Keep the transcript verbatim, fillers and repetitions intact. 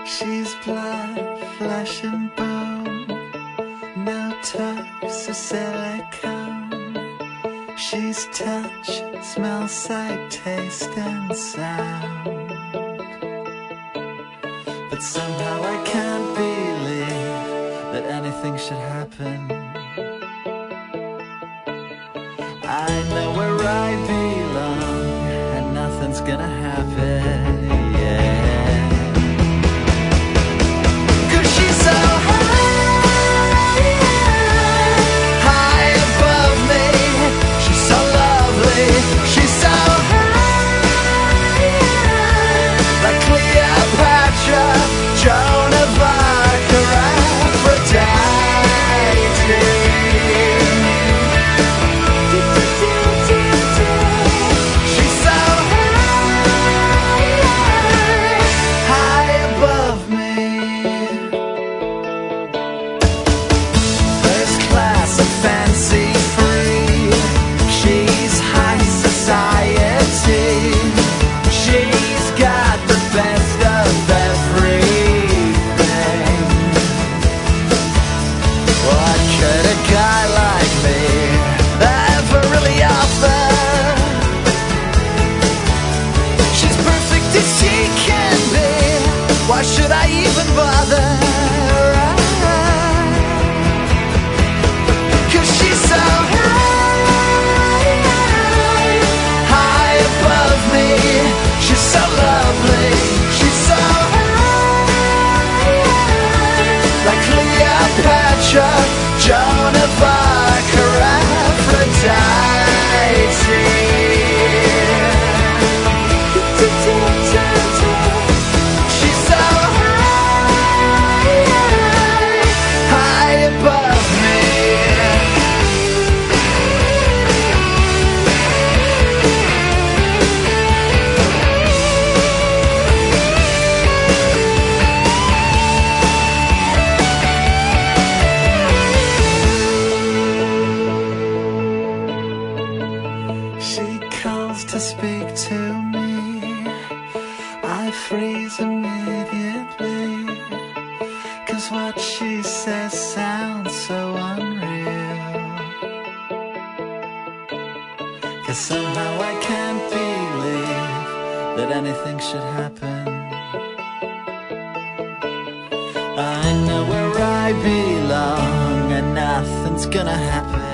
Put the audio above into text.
She's blood, flesh and bone, no toes or silicone. She's touch, smell, sight, taste and sound. But somehow I can't believe that anything should happen. I know where I belong and nothing's gonna happen, yeah. Why should I even bother? Cause she's so high, high above me. She's so lovely. She's so high, like Cleopatra, Joan of Arc, or Aphrodite. To speak to me, I freeze immediately, cause what she says sounds so unreal. Cause somehow I can't believe that anything should happen. I know where I belong and nothing's gonna happen.